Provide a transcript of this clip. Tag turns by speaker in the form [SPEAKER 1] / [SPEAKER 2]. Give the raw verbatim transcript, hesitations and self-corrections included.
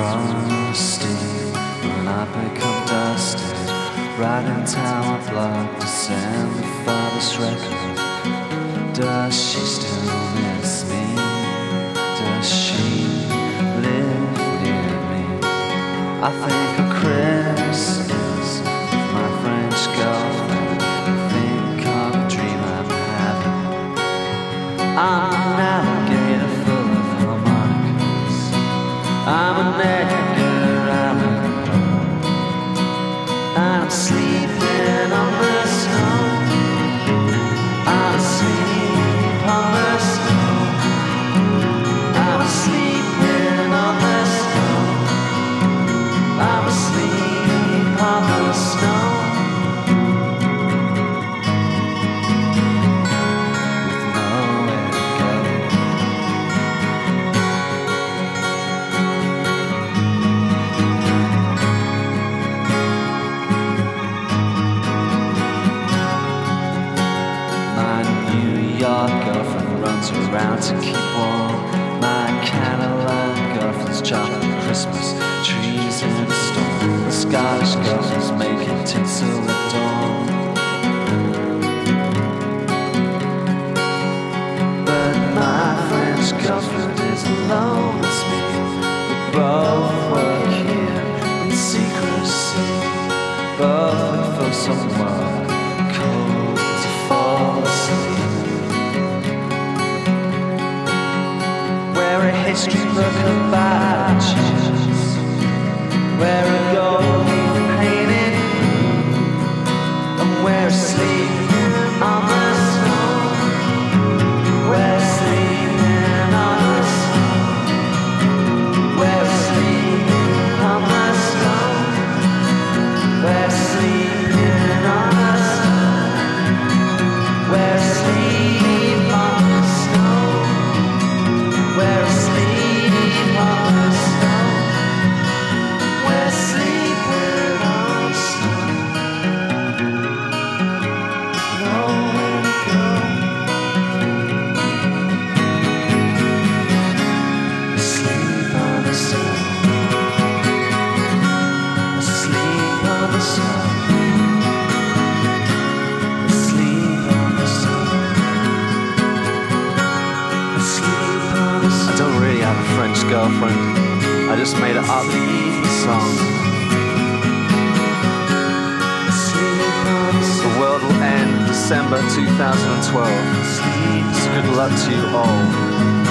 [SPEAKER 1] frosty when I become dusted. Riding tower block to send the father's record. Does she still miss me? Does she live near me? I think of Christmas with my French girlfriend. I think of a dream I'm having. I'm a navigator full of harmonicas. I'm a Edgar Allan Poe. I'm sleeping on the snow. I'm asleep on the snow. I'm sleeping on the snow. I'm asleep on the snow. With nowhere to go. My New York girlfriend runs around to keep warm. My Cadillac girlfriend's chocolate Christmas trees in a storm. The Scottish girlfriend's making tinsel at dawn. But my French girlfriend is alone with me. We both work here in secrecy. Both look for somewhere cold to fall asleep. Where a history book of badges, where a gold leaf painted, and where sleeping on the snow, where sleeping on the snow, where sleeping on the snow, where sleeping on the snow, where sleep on the snow, where sleep on the snow, where sleeping on the snow. Nowhere to go. Sleep on the snow. Sleep on the snow. Sleep on the snow. Sleep on the snow. I don't really have a French girlfriend. I just made it up the song. The world will end December two thousand twelve. So good luck to you all.